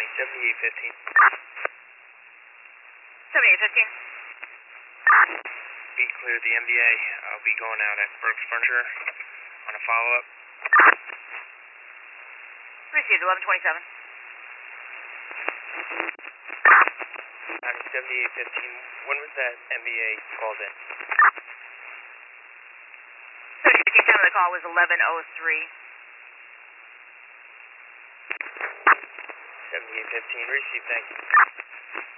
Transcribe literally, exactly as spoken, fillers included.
County, seventy-eight fifteen. seventy-eight fifteen. Be clear the M B A. I'll be going out at Burke's Furniture on a follow-up. Received, eleven twenty-seven. County, seventy-eight fifteen. When was that M B A called in? seventy-eight fifteen, time of the call was eleven oh three. seventy-eight fifteen, received, thank you.